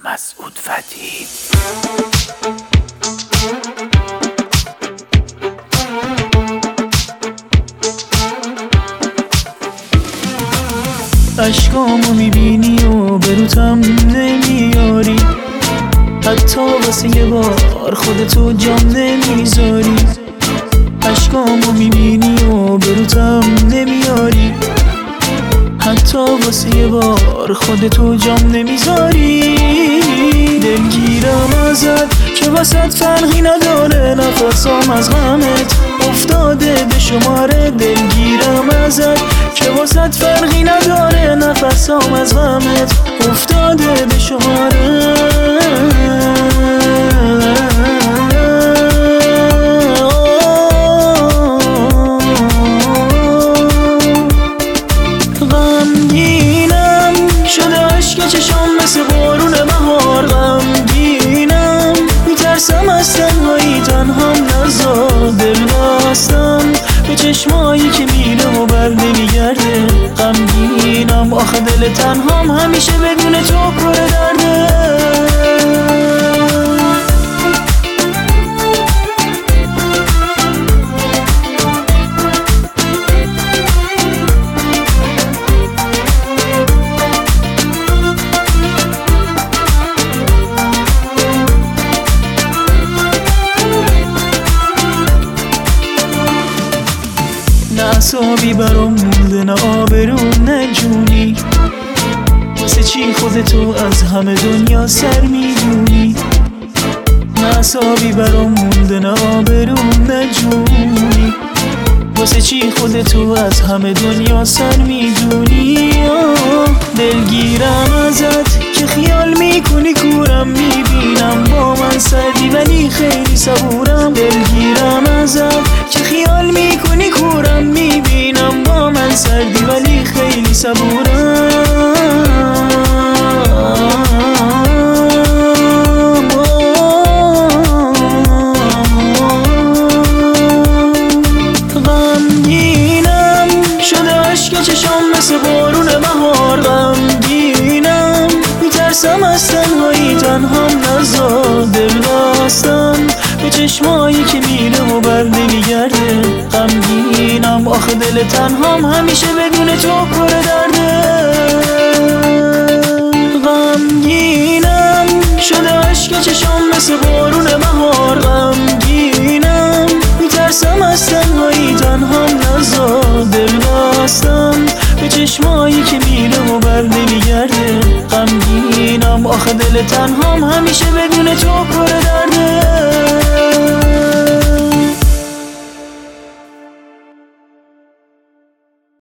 مسعود فتحی. اشکامو میبینی و بروتم نمیاری، حتی واسه یه بار خودتو جام نمیذاری. اشکامو میبینی و بروتم نمیاری، حتی واسه یه بار خودتو جام نمیذاری. دلگیرم ازت که واسط فرقی نداره، نفسام از غمت افتاده به شماره. دلگیرم ازت که واسط فرقی نداره، نفسام از غمت افتاده به شماره. غمگینم شده عشق چشام مثل بارون بهار. غمگینم میترسم از تنهایی، تنهام نذار. دل بستم به چشمایی که میره و بر نمیگرده. غمگینم آخه دل تنهام همیشه بدون تو پر درده. حسابی برام مونده، نه آبرو نه جونی. واسه چی خودتو از همه دنیا سر میدونی؟ نه حسابی برام مونده، نه آبرو نه جونی. واسه چی خودتو از همه دنیا سر میدونی؟ دلگیرم ازت که خیال میکنی کورم، میبینم با من سردی ولی خیلی صبورم. دلگیرم ازت که خیال میکنی کورم، میبینم با من سردی ولی خیلی صبورم. غمگینم شده عشق چشام مثل بارون بهار. غمگینم میترسم از تنهایی، تنهام نذار. دل بستم به چشمایی که میره و بر نمیگرده. غمگینم آخه دل تنهام همیشه بدون تو پر درده. غمگینم شده عشق چشام مثل بارون بهار. غمگینم میترسم از تنهایی، تنهام نذار. دل بستم به چشمایی که میره و بر نمیگرده. غمگینم آخه دل تنهام همیشه بدون تو پر درده.